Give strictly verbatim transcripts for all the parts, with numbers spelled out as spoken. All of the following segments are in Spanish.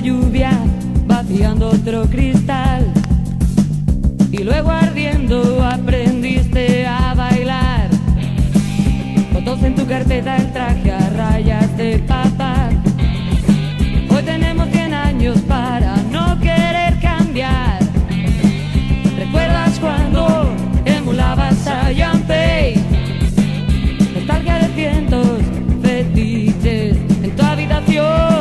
lluvia, vaciando otro cristal. Y luego ardiendo aprendiste a bailar. Fotos en tu carpeta, el traje a rayas de papá. Hoy tenemos cien años para no querer cambiar. ¿Recuerdas cuando emulabas a Junpei? Nostalgia de cientos, fetiches en tu habitación.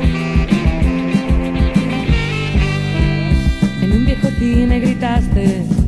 Cine gritaste